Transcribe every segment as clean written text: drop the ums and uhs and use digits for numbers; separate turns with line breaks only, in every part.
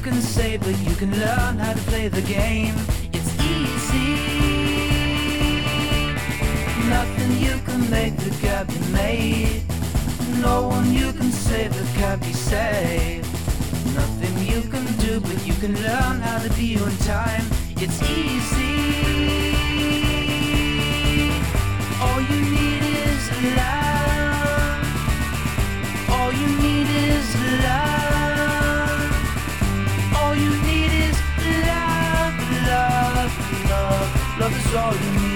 can say, but you can learn how to play the game. It's easy. Nothing you can make that can't be made. No one you can save that can't be saved. Nothing you can do, but you can learn how to be you in time. It's easy. All you need is love. All you need is love. All you need is love, love, love. Love is all you need.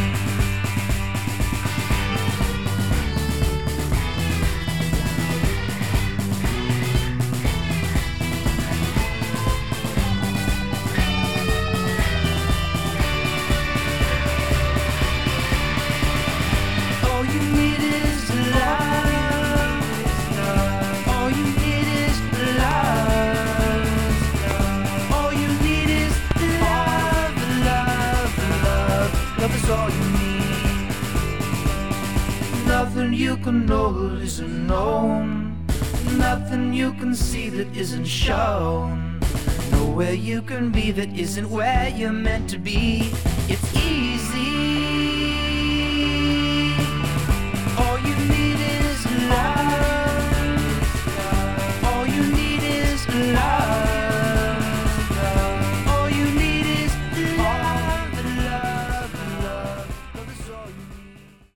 Nothing you can know that isn't known. Nothing you can see that isn't shown. Nowhere you can be that isn't where you're meant to be. It's easy.